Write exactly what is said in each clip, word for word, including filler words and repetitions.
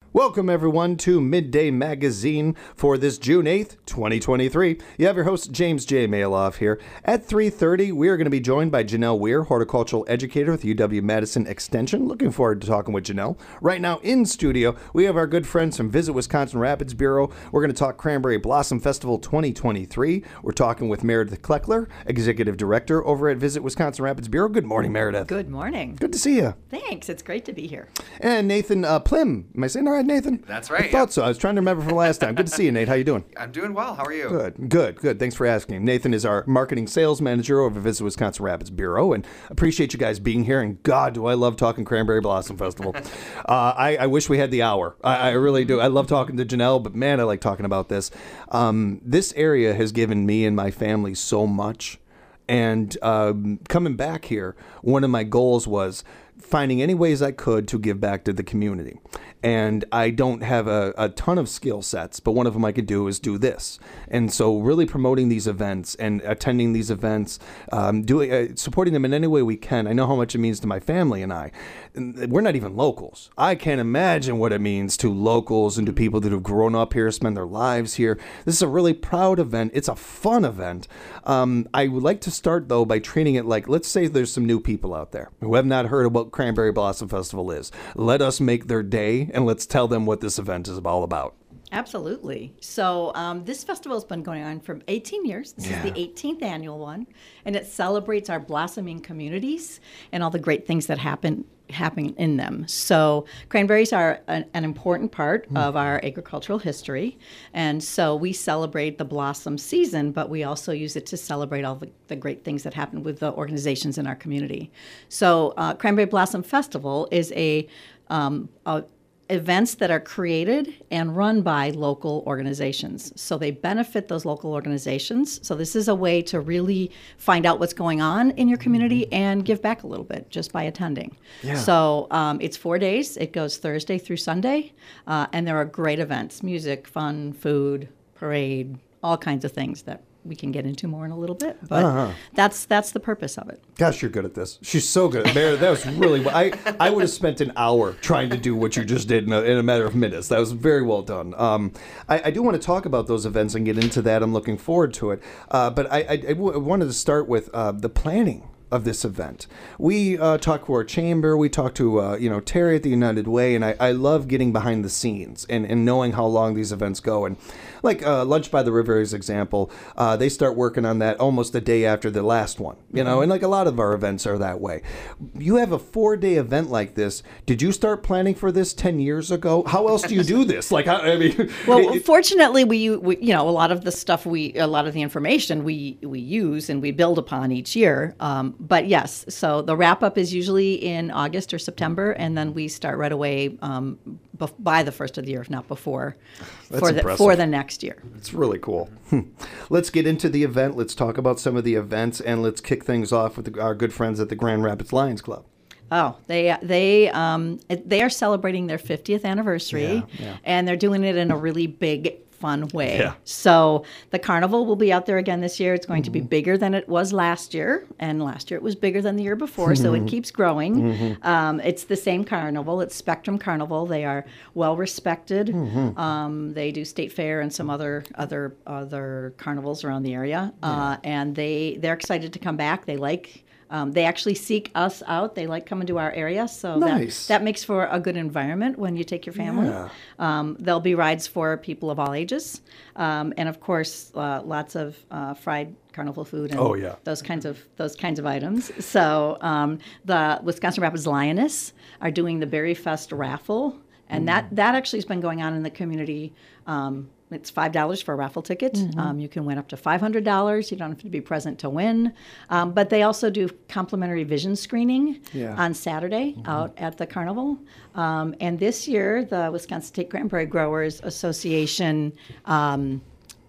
Welcome, everyone, to Midday Magazine for this June eighth, twenty twenty-three. You have your host, James J. Maloff, here. At three thirty, we are going to be joined by Janelle Weir, horticultural educator with U W-Madison Extension. Looking forward to talking with Janelle. Right now, in studio, we have our good friends from Visit Wisconsin Rapids Bureau. We're going to talk Cranberry Blossom Festival twenty twenty-three. We're talking with Meredith Kleckler, executive director over at Visit Wisconsin Rapids Bureau. Good morning, Meredith. Good morning. Good to see you. Thanks. It's great to be here. And Nathan uh, Plim. Am I saying all right, Nathan? That's right. I thought so. I was trying to remember from last time. Good to see you, Nate. How you doing? I'm doing well. How are you? Good, good, good. Thanks for asking. Nathan is our marketing sales manager over at Visit Wisconsin Rapids Bureau, and appreciate you guys being here. And God, do I love talking Cranberry Blossom Festival. uh, I, I wish we had the hour. I, I really do. I love talking to Janelle, but man, I like talking about this. Um, this area has given me and my family so much. And um, coming back here, one of my goals was finding any ways I could to give back to the community. And I don't have a, a ton of skill sets, but one of them I could do is do this. And so really promoting these events and attending these events, um, doing uh, supporting them in any way we can. I know how much it means to my family and I. And we're not even locals. I can't imagine what it means to locals and to people that have grown up here, spend their lives here. This is a really proud event. It's a fun event. Um, I would like to start, though, by treating it like, let's say there's some new people out there who have not heard of what Cranberry Blossom Festival is. Let us make their day, and let's tell them what this event is all about. Absolutely. So um, this festival has been going on for eighteen years. This Yeah. is the eighteenth annual one, and it celebrates our blossoming communities and all the great things that happen happen in them. So cranberries are an, an important part mm. of our agricultural history, and so we celebrate the blossom season, but we also use it to celebrate all the, the great things that happen with the organizations in our community. So uh, Cranberry Blossom Festival is a, um, a events that are created and run by local organizations. So they benefit those local organizations. So this is a way to really find out what's going on in your community and give back a little bit just by attending. Yeah. So um, it's four days. It goes Thursday through Sunday. Uh, and there are great events, music, fun, food, parade, all kinds of things that we can get into more in a little bit, but uh-huh. that's that's the purpose of it. Gosh, you're good at this. She's so good at Meredith. That was really well. I, I would have spent an hour trying to do what you just did in a, in a matter of minutes. That was very well done. Um, I, I do want to talk about those events and get into that. I'm looking forward to it. Uh, but I, I, I w- wanted to start with uh, the planning of this event. We uh, talk to our chamber, we talk to uh, you know Terry at the United Way, and I, I love getting behind the scenes and, and knowing how long these events go. And like uh, Lunch by the River is example, uh, they start working on that almost a day after the last one, you know, mm-hmm. and like a lot of our events are that way. You have a four-day event like this. Did you start planning for this ten years ago? How else do you do this? Like, how, I mean, well, it, fortunately, we, we, you know, a lot of the stuff we, a lot of the information we we use and we build upon each year. Um, But yes, so the wrap up is usually in August or September, and then we start right away um, bef- by the first of the year, if not before, That's for the impressive. for the next year. It's really cool. Let's get into the event. Let's talk about some of the events, and let's kick things off with the, our good friends at the Grand Rapids Lions Club. Oh, they they um they are celebrating their fiftieth anniversary, Yeah, yeah. and they're doing it in a really big, fun way. Yeah. So the carnival will be out there again this year. It's going to be bigger than it was last year, and last year it was bigger than the year before, so it keeps growing. Mm-hmm. Um, it's the same carnival. It's Spectrum Carnival. They are well respected. Mm-hmm. Um, they do State Fair and some other other other carnivals around the area, uh, and they they're excited to come back. They like. Um, they actually seek us out. They like coming to our area, so Nice. that, that makes for a good environment when you take your family. Yeah. Um, there'll be rides for people of all ages, um, and of course, uh, lots of uh, fried carnival food and Oh, yeah. those kinds of those kinds of items. So um, the Wisconsin Rapids Lioness are doing the Berry Fest raffle, and that that actually has been going on in the community. Um, It's five dollars for a raffle ticket. Mm-hmm. Um, you can win up to five hundred dollars. You don't have to be present to win. Um, but they also do complimentary vision screening Yeah. on Saturday mm-hmm. out at the carnival. Um, and this year, the Wisconsin State Cranberry Growers Association um,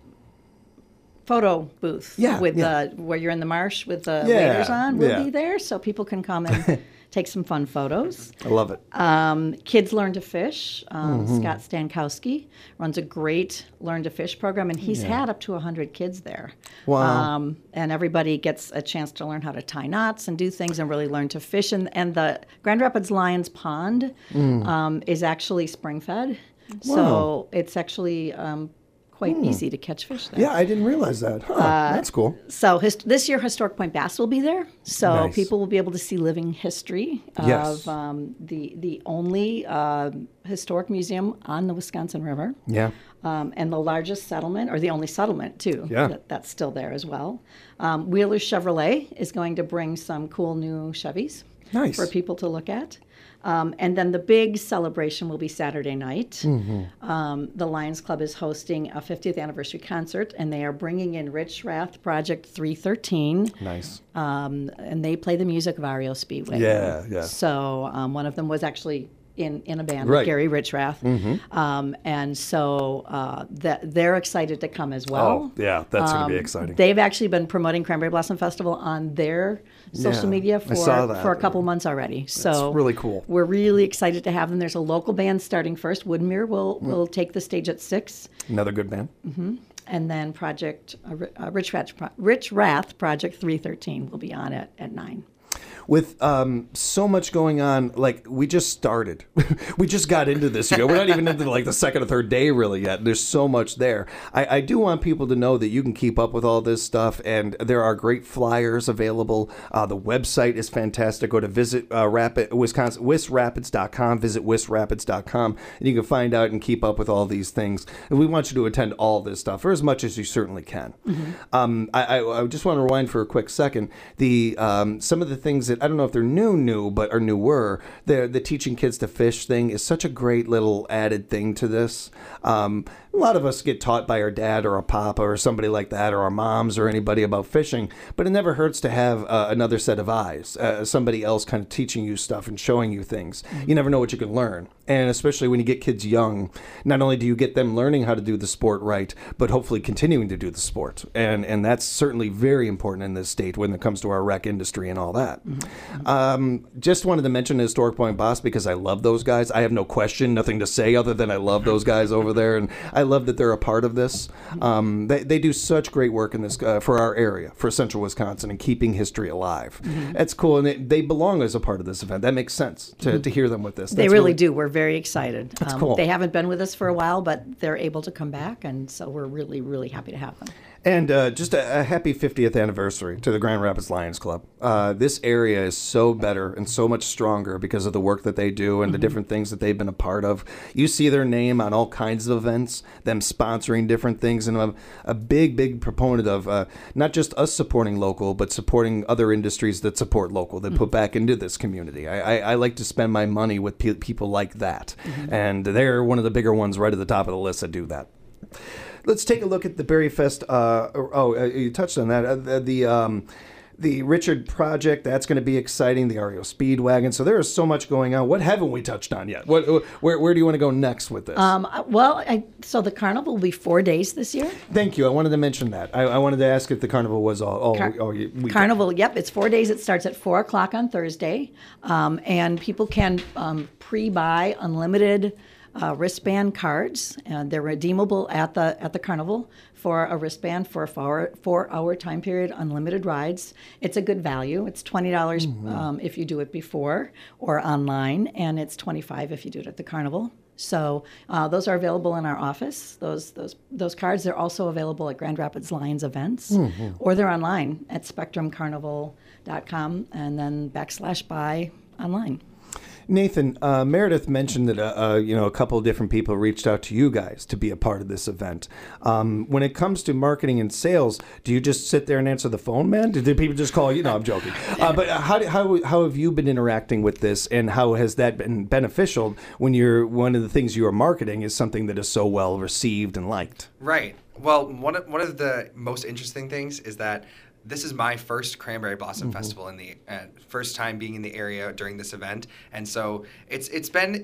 photo booth Yeah, with yeah. the where you're in the marsh with the Yeah, waders on will yeah. be there, so people can come and take some fun photos. I love it. Um, kids learn to fish. Um, Mm-hmm. Scott Stankowski runs a great learn to fish program, and he's Yeah. had up to one hundred kids there. Wow. Um, and everybody gets a chance to learn how to tie knots and do things and really learn to fish. And, and the Grand Rapids Lions Pond um, is actually spring fed. Wow. So it's actually um, quite easy to catch fish there. Yeah, I didn't realize that. Huh, that's cool. So his, this year, Historic Point Bass will be there. So Nice. people will be able to see living history of Yes. um, the the only uh, historic museum on the Wisconsin River, Yeah. um, and the largest settlement, or the only settlement too. Yeah. that, that's still there as well. Um, Wheeler Chevrolet is going to bring some cool new Chevys Nice. for people to look at. Um, and then the big celebration will be Saturday night. Mm-hmm. Um, the Lions Club is hosting a fiftieth anniversary concert, and they are bringing in Rich Rath Project three thirteen, Nice. um, and they play the music of R E O Speedway. Yeah, yeah. So um, one of them was actually in, in a band Right. with Gary Richrath. Um, and so uh, that they're excited to come as well. Oh, yeah, that's going to be Um, exciting. They've actually been promoting Cranberry Blossom Festival on their social Yeah, media I for, saw that. for a couple months already. So really cool. We're really excited to have them. There's a local band starting first. Woodmere will, Mm. will take the stage at six. Another good band. And then Project uh, Ri- uh, Rich, Rath, Rich Rath Project three thirteen will be on at, at nine. With um, so much going on, like we just started. We just got into this. You know, we're not even into like the second or third day really yet. There's so much there. I, I do want people to know that you can keep up with all this stuff, and there are great flyers available. Uh, the website is fantastic. Go to visit uh, Rapid Wisconsin Wis Rapids dot com. Visit Wis Rapids dot com, and you can find out and keep up with all these things. And we want you to attend all this stuff, or as much as you certainly can. Um, I, I, I just want to rewind for a quick second. The um, some of the things that I don't know if they're new, new, but are newer. The the teaching kids to fish thing is such a great little added thing to this. Um, a lot of us get taught by our dad or a papa or somebody like that, or our moms or anybody about fishing, but it never hurts to have uh, another set of eyes, uh, somebody else kind of teaching you stuff and showing you things. You never know what you can learn. And especially when you get kids young, not only do you get them learning how to do the sport right, but hopefully continuing to do the sport. And and that's certainly very important in this state when it comes to our rec industry and all that. Mm-hmm. Um, just wanted to mention Historic Point Bass because I love those guys. I have no question, nothing to say other than I love those guys over there, and I love that they're a part of this. Um, they, they do such great work in this uh, for our area, for central Wisconsin, and keeping history alive. Mm-hmm. That's cool, and it, they belong as a part of this event. That makes sense to, mm-hmm. to hear them with this. That's they really, really do. We're very excited. That's um, cool. They haven't been with us for a while, but they're able to come back, and so we're really, really happy to have them. And uh, just a, a happy fiftieth anniversary to the Grand Rapids Lions Club. Uh, this area is so better and so much stronger because of the work that they do and mm-hmm. the different things that they've been a part of. You see their name on all kinds of events, them sponsoring different things, and I'm a big, big proponent of uh, not just us supporting local, but supporting other industries that support local, that mm-hmm. put back into this community. I, I, I like to spend my money with pe- people like that, mm-hmm. and they're one of the bigger ones right at the top of the list that do that. Let's take a look at the Berry Fest. Uh, oh, uh, you touched on that. Uh, the the, um, the Richard Project, that's going to be exciting. The R E O Speedwagon. So there is so much going on. What haven't we touched on yet? What, where, where do you want to go next with this? Um, well, I, so the carnival will be four days this year. Thank you. I wanted to mention that. I, I wanted to ask if the carnival was all. all, Car- all we, carnival, yep. It's four days. It starts at four o'clock on Thursday. Um, and people can um, pre-buy unlimited Uh, wristband cards, and they're redeemable at the at the carnival for a wristband for a four, four hour time period, unlimited rides. It's a good value. It's twenty dollars mm-hmm. um, if you do it before or online, and it's twenty-five dollars if you do it at the carnival. So uh, those are available in our office. Those those those cards. They're also available at Grand Rapids Lions events, mm-hmm. or they're online at spectrum carnival dot com and then backslash buy online. Nathan, uh, Meredith mentioned that uh, uh, you know a couple of different people reached out to you guys to be a part of this event. Um, when it comes to marketing and sales, do you just sit there and answer the phone, man? Did, did people just call you? No, I'm joking. Uh, but how, do, how how have you been interacting with this, and how has that been beneficial when you're one of the things you are marketing is something that is so well received and liked? Right. Well, one of, one of the most interesting things is that this is my first Cranberry Blossom mm-hmm. Festival in the uh, first time being in the area during this event, and so it's it's been in,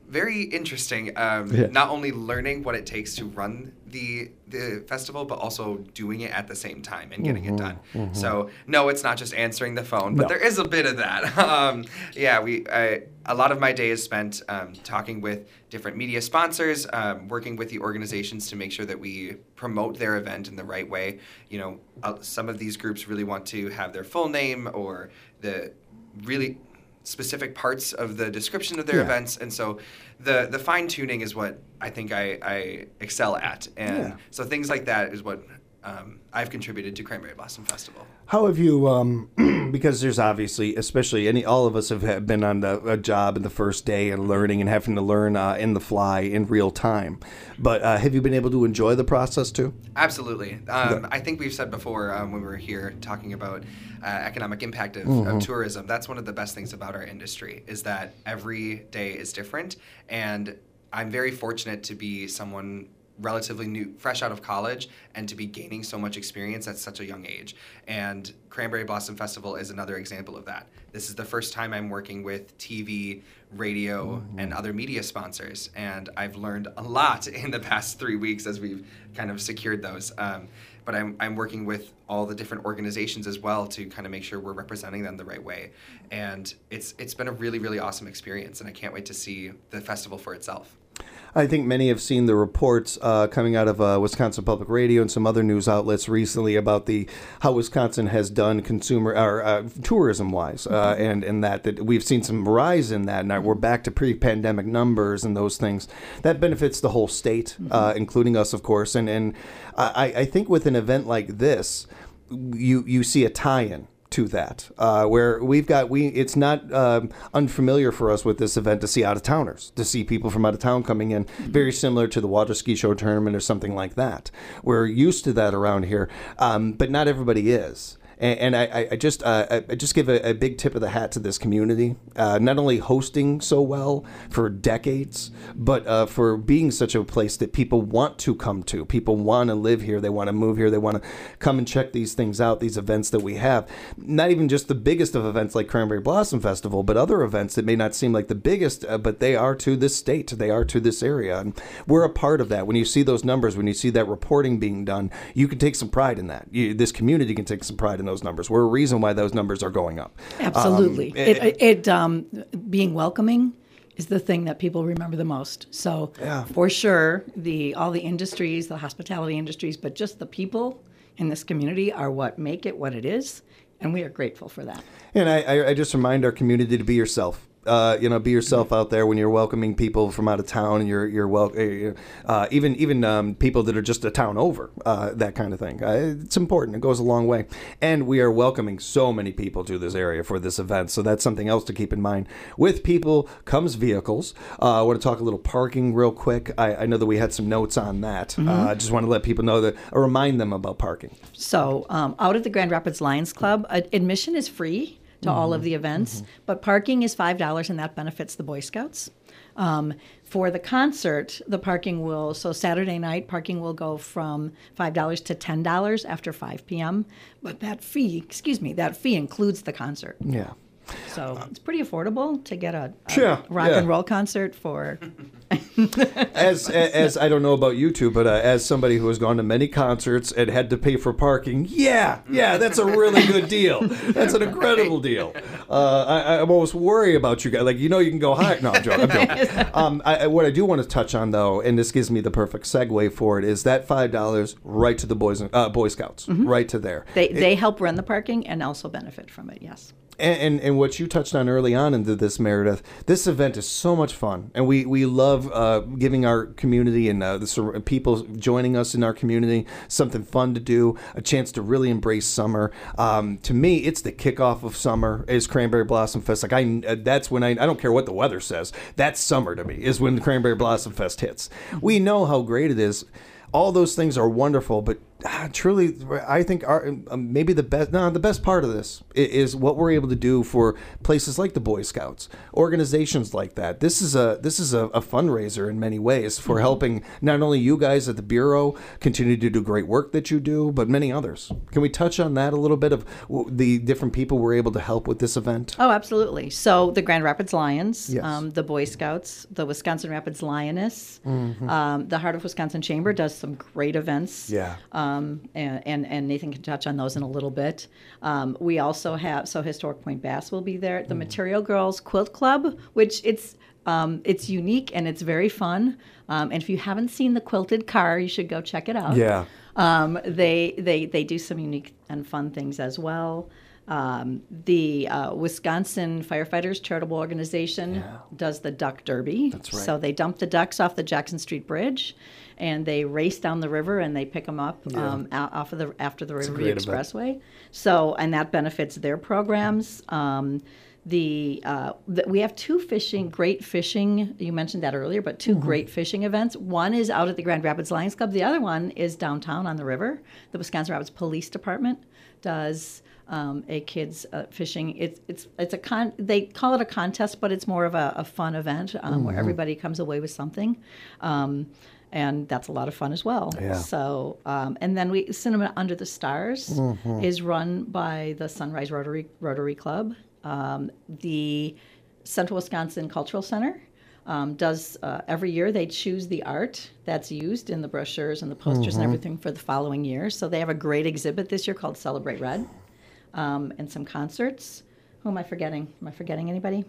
very interesting. Um, Yeah. Not only learning what it takes to run the the festival, but also doing it at the same time and getting Mm-hmm, it done. So no, it's not just answering the phone, but No. there is a bit of that. um, yeah, we I, a lot of my day is spent um, talking with different media sponsors, um, working with the organizations to make sure that we promote their event in the right way. You know, uh, some of these groups really want to have their full name or the really specific parts of the description of their Yeah. events, and so the the fine tuning is what I think I, I excel at, and Yeah. so things like that is what um, I've contributed to Cranberry Blossom Festival. How have you, um, because there's obviously, especially any, all of us have had- been on the, a job in the first day and learning and having to learn uh, in the fly in real time. But uh, have you been able to enjoy the process too? Absolutely. Um, I think we've said before um, when we were here talking about uh, economic impact of, Mm-hmm. of tourism, that's one of the best things about our industry is that every day is different. And I'm very fortunate to be someone relatively new, fresh out of college, and to be gaining so much experience at such a young age. And Cranberry Blossom Festival is another example of that. This is the first time I'm working with T V, radio, Mm-hmm. and other media sponsors, and I've learned a lot in the past three weeks as we've kind of secured those. Um, but I'm, I'm working with all the different organizations as well to kind of make sure we're representing them the right way. And it's it's been a really, really awesome experience, and I can't wait to see the festival for itself. I think many have seen the reports uh, coming out of uh, Wisconsin Public Radio and some other news outlets recently about the how Wisconsin has done consumer or uh, tourism wise, uh, and and that that we've seen some rise in that, and we're back to pre-pandemic numbers and those things. That benefits the whole state, uh, including us, of course. And and I, I think with an event like this, you you see a tie-in to that, uh, where we've got we it's not um, unfamiliar for us with this event to see out of towners, to see people from out of town coming in, very similar to the water ski show tournament or something like that. We're used to that around here, um, but not everybody is. And, and I, I just uh, I just give a, a big tip of the hat to this community, uh, not only hosting so well for decades, but uh, for being such a place that people want to come to. People want to live here. They want to move here. They want to come and check these things out, these events that we have. Not even just the biggest of events like Cranberry Blossom Festival, but other events that may not seem like the biggest, uh, but they are to this state. They are to this area. And we're a part of that. When you see those numbers, when you see that reporting being done, you can take some pride in that. You, this community can take some pride in those numbers. We're a reason why those numbers are going up. Absolutely. Um, it, it um, being welcoming is the thing that people remember the most. So Yeah. for sure, the all the industries, the hospitality industries, but just the people in this community are what make it what it is, and we are grateful for that. And I, I, I just remind our community to be yourself. Uh, you know, be yourself out there when you're welcoming people from out of town, and you're you're wel- uh, even even um, people that are just a town over, uh, that kind of thing. Uh, it's important. It goes a long way. And we are welcoming so many people to this area for this event, so that's something else to keep in mind. With people comes vehicles. Uh, I want to talk a little parking real quick. I, I know that we had some notes on that. Mm-hmm. Uh, I just want to let people know that, or remind them about parking. So um, out at the Grand Rapids Lions Club, uh, admission is free to all of the events, but parking is five dollars, and that benefits the Boy Scouts. Um, for the concert, the parking will, so Saturday night, parking will go from five dollars to ten dollars after five p.m., but that fee, excuse me, that fee includes the concert. Yeah. So it's pretty affordable to get a, a Sure, rock yeah. and roll concert for. as as I don't know about you two, but uh, as somebody who has gone to many concerts and had to pay for parking, yeah, yeah, that's a really good deal. That's an incredible deal. Uh, I, I'm almost worried about you guys. Like, you know, you can go high. No, I'm joking. I'm joking. Um, I, I- what I do want to touch on, though, and this gives me the perfect segue for it, is that five dollars right to the boys, uh, Boy Scouts, right to there. They they help run the parking and also benefit from it. Yes. And, and and what you touched on early on into this, Meredith, this event is so much fun, and we we love uh, giving our community and uh, the sur- people joining us in our community something fun to do, a chance to really embrace summer. Um, to me, it's the kickoff of summer is Cranberry Blossom Fest. Like I, uh, that's when I I don't care what the weather says. That's summer to me is when the Cranberry Blossom Fest hits. We know how great it is. All those things are wonderful, but ah, truly, I think our, um, maybe the best, no, the best part of this i- is what we're able to do for places like the Boy Scouts, organizations like that. This is a this is a, a fundraiser in many ways for helping not only you guys at the Bureau continue to do great work that you do, but many others. Can we touch on that a little bit of w- the different people we're able to help with this event? Oh, absolutely. So the Grand Rapids Lions, Yes. um, the Boy Scouts, the Wisconsin Rapids Lioness, um, the Heart of Wisconsin Chamber does some great events. Yeah. Um, and, and, and Nathan can touch on those in a little bit. Um, we also have, so Historic Point Bass will be there. The Material Girls Quilt Club, which it's um, it's unique and it's very fun. Um, and if you haven't seen the quilted car, you should go check it out. Yeah. Um, they, they, they do some unique and fun things as well. Um, the uh, Wisconsin Firefighters Charitable Organization does the Duck Derby. That's right. So they dump the ducks off the Jackson Street Bridge, and they race down the river and they pick them up um, out, off of the after the Riverview great event. Expressway. So and that benefits their programs. Um, the, uh, the we have two fishing, great fishing. You mentioned that earlier, but 2 great fishing events. One is out at the Grand Rapids Lions Club. The other one is downtown on the river. The Wisconsin Rapids Police Department does um, a kids uh, fishing. It's it's it's a con. They call it a contest, but it's more of a, a fun event um, where everybody comes away with something. Um, and that's a lot of fun as well. Yeah. So, um, and then we Cinema Under the Stars is run by the Sunrise Rotary Rotary Club. Um, the Central Wisconsin Cultural Center um, does uh, every year. They choose the art that's used in the brochures and the posters and everything for the following year. So they have a great exhibit this year called Celebrate Red, um, and some concerts. Who am I forgetting? Am I forgetting anybody?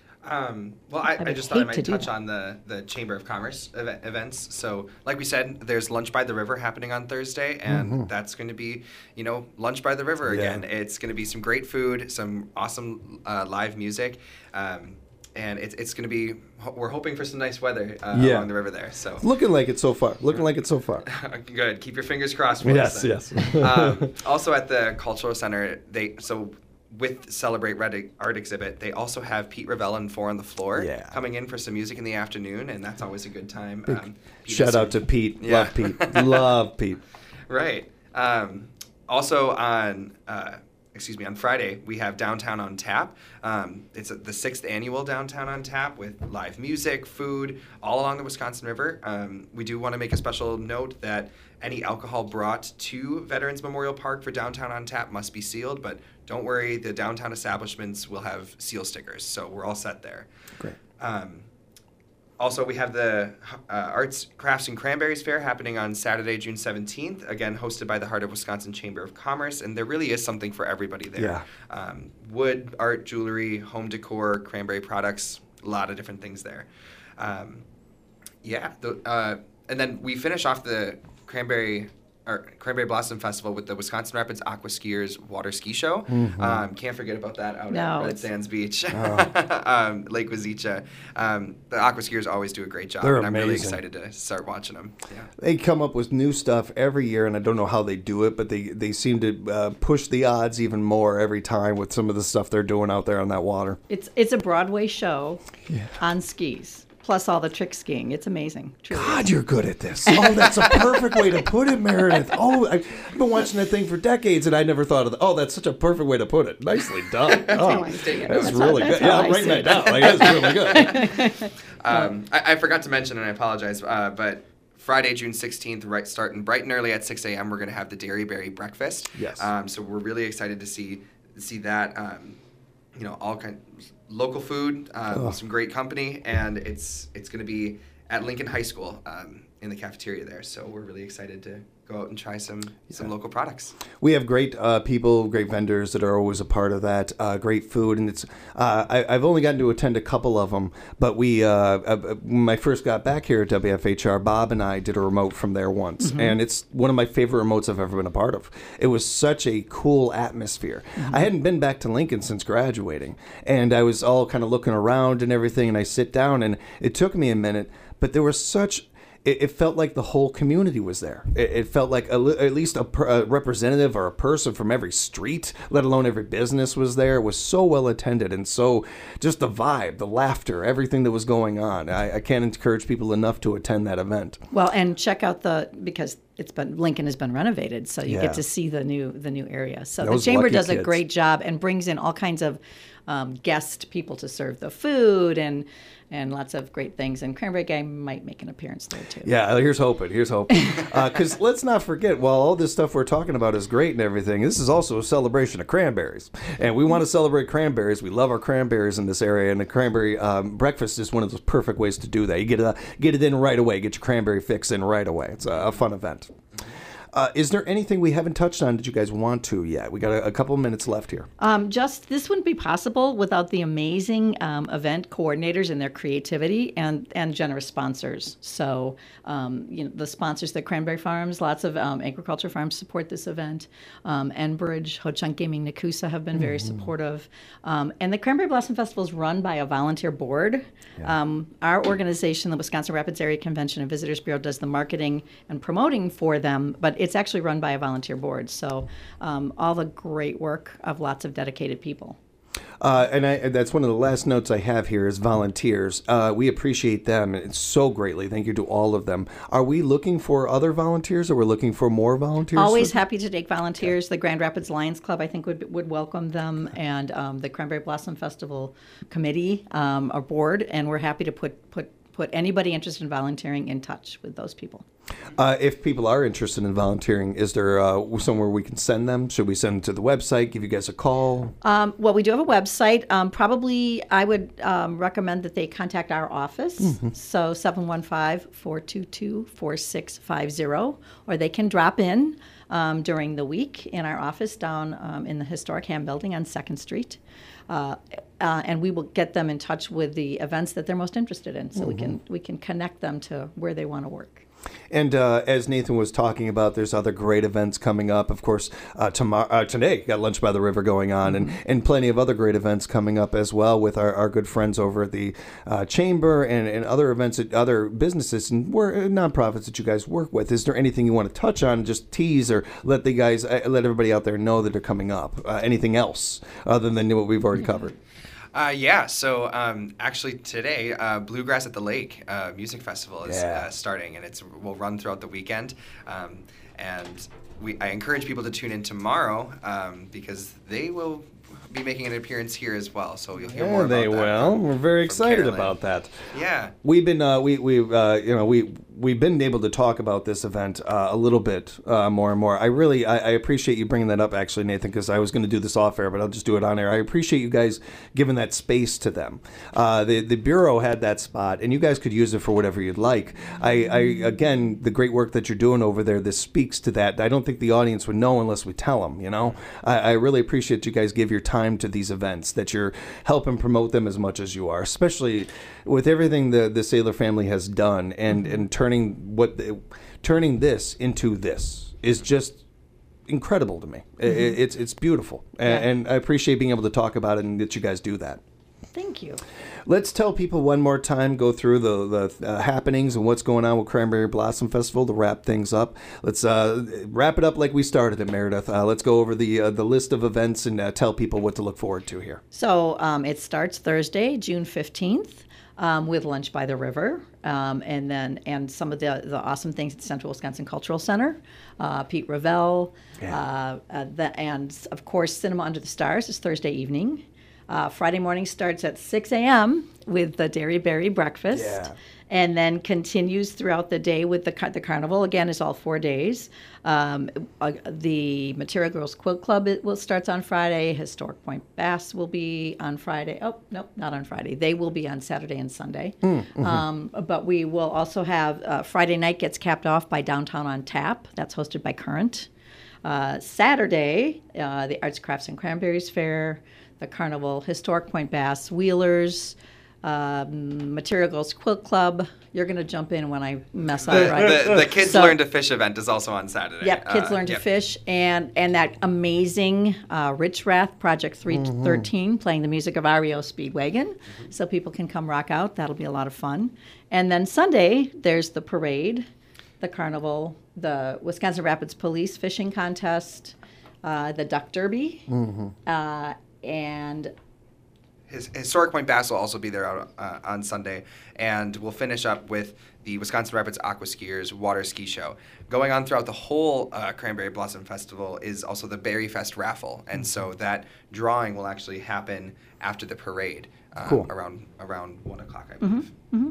Um, well, I, I, would just thought I hate might to do touch that. on the, the Chamber of Commerce ev- events. So, like we said, there's Lunch by the River happening on Thursday, and that's going to be, you know, Lunch by the River Yeah. again. It's going to be some great food, some awesome uh, live music, um, and it's it's going to be. We're hoping for some nice weather uh, Yeah. along the river there. So, Looking like it so far. Looking like it so far. good. Keep your fingers crossed for Yes, us. then. yes. um, also at the Cultural Center, they so. With Celebrate Red art exhibit, they also have Pete Ravel and Four on the Floor Yeah. coming in for some music in the afternoon, and that's always a good time. Um, Pete Shout is- out to Pete. Yeah. Love Pete. Love Pete. Right. Um, also on, uh, excuse me, on Friday we have Downtown on Tap. Um, it's the sixth annual Downtown on Tap with live music, food, all along the Wisconsin River. Um, we do want to make a special note that any alcohol brought to Veterans Memorial Park for Downtown on Tap must be sealed, but don't worry, the downtown establishments will have seal stickers, so we're all set there. Great. Um, also, we have the uh, Arts, Crafts, and Cranberries Fair happening on Saturday, June seventeenth, again hosted by the Heart of Wisconsin Chamber of Commerce, and there really is something for everybody there. Yeah. Um, wood, art, jewelry, home decor, cranberry products, a lot of different things there. Um, yeah, the, uh, and then we finish off the Cranberry or Cranberry Blossom Festival with the Wisconsin Rapids Aqua Skiers Water Ski Show. Mm-hmm. Um, can't forget about that out No, at Red it's- Sands Beach, Oh. um, Lake Wazicha. Um, the Aqua Skiers always do a great job, They're and I'm really amazing. excited to start watching them. Yeah. They come up with new stuff every year, and I don't know how they do it, but they, they seem to uh, push the odds even more every time with some of the stuff they're doing out there on that water. It's it's a Broadway show on skis, plus all the trick skiing. It's amazing. Truly. God, you're good at this. Oh, that's a perfect way to put it, Meredith. Oh, I've been watching that thing for decades, and I never thought of that. Oh, that's such a perfect way to put it. Nicely done. Oh, I see it. that's That's really how- good. that's Yeah, how I'm I writing see that it. down. Like, that's really good. Um, I, I forgot to mention, and I apologize, uh, but Friday, June sixteenth, right, starting bright and early at six a.m., we're going to have the Dairy Berry Breakfast. Yes. Um, so we're really excited to see see that. Um, you know, all kind local food, um, Ugh. some great company, and it's it's going to be at Lincoln High School um, in the cafeteria there. So we're really excited to go out and try some some local products. We have great uh, people, great vendors that are always a part of that. Uh, great food, and it's. Uh, I, I've only gotten to attend a couple of them, but we. Uh, uh, when I first got back here at W F H R, Bob and I did a remote from there once, and it's one of my favorite remotes I've ever been a part of. It was such a cool atmosphere. I hadn't been back to Lincoln since graduating, and I was all kind of looking around and everything, and I sit down, and it took me a minute, but there was such. It, it felt like the whole community was there. It, it felt like a, li- at least a, per, a representative or a person from every street, let alone every business, was there. It was so well attended, and so just the vibe, the laughter, everything that was going on. I, I can't encourage people enough to attend that event. Well, and check out the, because it's been Lincoln has been renovated, so you Yeah. get to see the new the new area. So Those the chamber lucky does a kids. great job and brings in all kinds of um, guest people to serve the food and and lots of great things. And Cranberry Guy might make an appearance there too. Yeah, here's hoping. Here's hoping. Because let's not forget, while all this stuff we're talking about is great and everything, this is also a celebration of cranberries. And we want to celebrate cranberries. We love our cranberries in this area. And the cranberry um, breakfast is one of those perfect ways to do that. You get it, uh, get it in right away. Get your cranberry fix in right away. It's a, a fun event. Uh, is there anything we haven't touched on that you guys want to yet? We got a, a couple minutes left here. Um, just this wouldn't be possible without the amazing um, event coordinators and their creativity and, and generous sponsors. So, um, you know, the sponsors, the Cranberry Farms, lots of um, agriculture farms support this event. Um, Enbridge, Ho Chunk Gaming, Nakusa have been very supportive. Um, and the Cranberry Blossom Festival is run by a volunteer board. Yeah. Um, our organization, the Wisconsin Rapids Area Convention and Visitors Bureau, does the marketing and promoting for them, but it's actually run by a volunteer board. So um, all the great work of lots of dedicated people. Uh, and I, that's one of the last notes I have here is volunteers. Uh, we appreciate them so greatly. Thank you to all of them. Are we looking for other volunteers, or we're looking for more volunteers? Always happy to take volunteers. The Grand Rapids Lions Club, I think, would would welcome them, and um, the Cranberry Blossom Festival Committee, um, our board, and we're happy to put put put anybody interested in volunteering in touch with those people. Uh, if people are interested in volunteering, is there uh, somewhere we can send them? Should we send them to the website, give you guys a call? Um, well, we do have a website. Um, probably I would um, recommend that they contact our office. Mm-hmm. So seven one five, four two two, four six five zero, or they can drop in um, during the week in our office down um, in the historic Ham Building on second Street. Uh, uh, and we will get them in touch with the events that they're most interested in, so mm-hmm. we can we can connect them to where they want to work. And uh, as Nathan was talking about, there's other great events coming up. Of course, uh, tomorrow, uh, today, got Lunch by the River going on, mm-hmm. and, and plenty of other great events coming up as well with our, our good friends over at the uh, Chamber and, and other events at other businesses and work, nonprofits that you guys work with. Is there anything you want to touch on, just tease or let the guys, uh, let everybody out there know that they're coming up? Uh, anything else other than what we've already covered? Uh, yeah, so um, actually today, uh, Bluegrass at the Lake uh, Music Festival is Yeah. uh, starting, and it's will run throughout the weekend. Um, and we I encourage people to tune in tomorrow um, because they will be making an appearance here as well. So you'll hear Yeah, more about they that. will. from- We're very from excited Carolyn. about that. Yeah. We've been, uh, we, we, uh, you know, we, we've been able to talk about this event uh, a little bit uh, more and more. I really, I, I appreciate you bringing that up, actually, Nathan, because I was going to do this off air, but I'll just do it on air. I appreciate you guys giving that space to them. Uh, the the bureau had that spot, and you guys could use it for whatever you'd like. I, I again, the great work that you're doing over there, this speaks to that. I don't think the audience would know unless we tell them. You know, I, I really appreciate you guys give your time to these events, that you're helping promote them as much as you are, especially with everything the the Saylor family has done, and and turning what the, turning this into this is just incredible to me. Mm-hmm. It, it's it's beautiful, Yeah. and, and I appreciate being able to talk about it and that you guys do that. Thank you. Let's tell people one more time, go through the, the uh, happenings and what's going on with Cranberry Blossom Festival to wrap things up. Let's uh, wrap it up like we started it, Meredith. Uh, let's go over the uh, the list of events and uh, tell people what to look forward to here. So um, it starts Thursday, June fifteenth. Um, with Lunch by the River, um, and then and some of the the awesome things at Central Wisconsin Cultural Center, uh, Pete Ravel, Yeah. uh, uh, the, and of course Cinema Under the Stars is Thursday evening. Uh, Friday morning starts at six a.m. with the Dairy Berry Breakfast, Yeah. and then continues throughout the day with the car- the carnival. Again, is all four days. Um, uh, the Material Girls Quilt Club it will starts on Friday. Historic Point Bass will be on Friday. Oh, nope, not on Friday. They will be on Saturday and Sunday. Mm-hmm. Um, but we will also have uh, Friday night gets capped off by Downtown on Tap. That's hosted by Current. Uh, Saturday, uh, the Arts, Crafts, and Cranberries Fair, the Carnival, Historic Point Bass, Wheelers, um, Material Girls Quilt Club. You're going to jump in when I mess up, The, right? the, the Kids So- Learn to Fish event is also on Saturday. Yep, Kids Uh, Learn to yep. Fish, and and that amazing uh, Rich Rath Project three thirteen playing the music of R E O Speedwagon, so people can come rock out. That'll be a lot of fun. And then Sunday, there's the parade, the carnival, the Wisconsin Rapids Police Fishing Contest, uh, the Duck Derby, uh, and his, Historic Point Bass will also be there out, uh, on Sunday, and we'll finish up with the Wisconsin Rapids Aqua Skiers Water Ski Show. Going on throughout the whole uh, Cranberry Blossom Festival is also the Berry Fest raffle, and so that drawing will actually happen after the parade, um, Cool. around around one o'clock, I believe.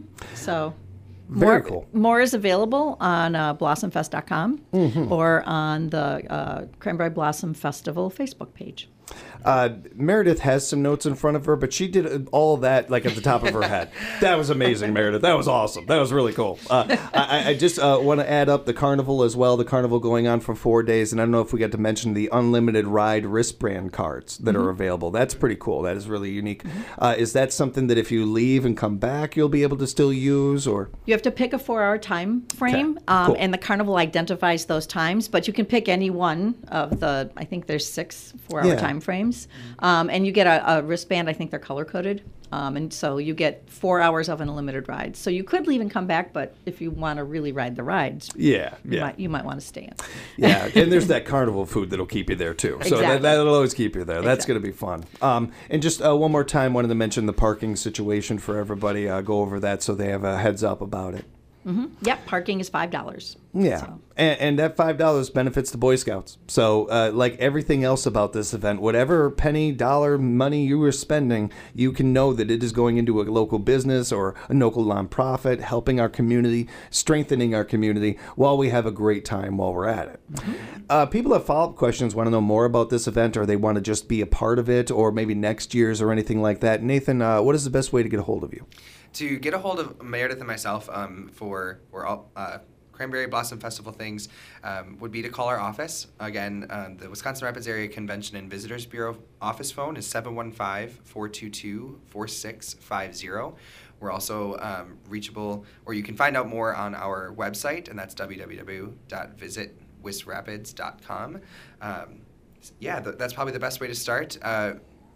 So Very more, cool. more is available on uh, blossom fest dot com Mm-hmm. or on the uh, Cranberry Blossom Festival Facebook page. Uh, Meredith has some notes in front of her, but she did all that like at the top of her head. That was amazing, Meredith. That was awesome. That was really cool. Uh, I, I just uh, want to add up the carnival as well. The carnival going on for four days, and I don't know if we got to mention the unlimited ride wristband cards that Mm-hmm. are available. That's pretty cool. That is really unique. Uh, is that something that if you leave and come back, you'll be able to still use, or? You have to pick a four-hour time frame, Okay, um, cool. and the carnival identifies those times. But you can pick any one of the. I think there's six four-hour Yeah. time frames, um, and you get a, a wristband. I think they're color-coded, um, and so you get four hours of an unlimited ride. So you could leave and come back, but if you want to really ride the rides, Yeah, you yeah. might you might want to stay in. Yeah, and there's that carnival food that'll keep you there too. So that, Exactly. that'll always keep you there. That's Exactly. going to be fun. Um, and just uh, one more time, wanted to mention the parking situation for everybody. Uh, go over that so they have a heads up about it. Yep, parking is five dollars. Yeah, So. and, and that five dollars benefits the Boy Scouts. So, uh, like everything else about this event, whatever penny, dollar, money you are spending, you can know that it is going into a local business or a local nonprofit, helping our community, strengthening our community, while we have a great time while we're at it. Uh, people have follow-up questions, want to know more about this event, or they want to just be a part of it, or maybe next year's or anything like that. Nathan, uh, what is the best way to get a hold of you? To get a hold of Meredith and myself um, for for all uh, Cranberry Blossom Festival things um, would be to call our office. Again, um, the Wisconsin Rapids Area Convention and Visitors Bureau office phone is seven one five, four two two, four six five zero. We're also um, reachable, or you can find out more on our website, and that's w w w dot visit wis rapids dot com. Um, yeah, th- that's probably the best way to start. Uh,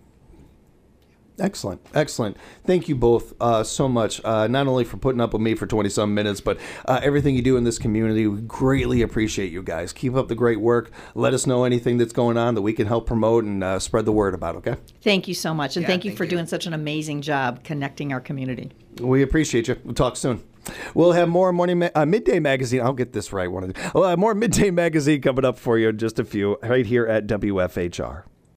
Excellent, excellent. Thank you both uh, so much, uh, not only for putting up with me for twenty-some minutes, but uh, everything you do in this community. We greatly appreciate you guys. Keep up the great work. Let us know anything that's going on that we can help promote and uh, spread the word about, okay? Thank you so much, and Yeah, thank you thank for you. doing such an amazing job connecting our community. We appreciate you. We'll talk soon. We'll have more morning ma- uh, midday magazine. I'll get this right. One of the, we'll have more midday magazine coming up for you in just a few right here at W F H R.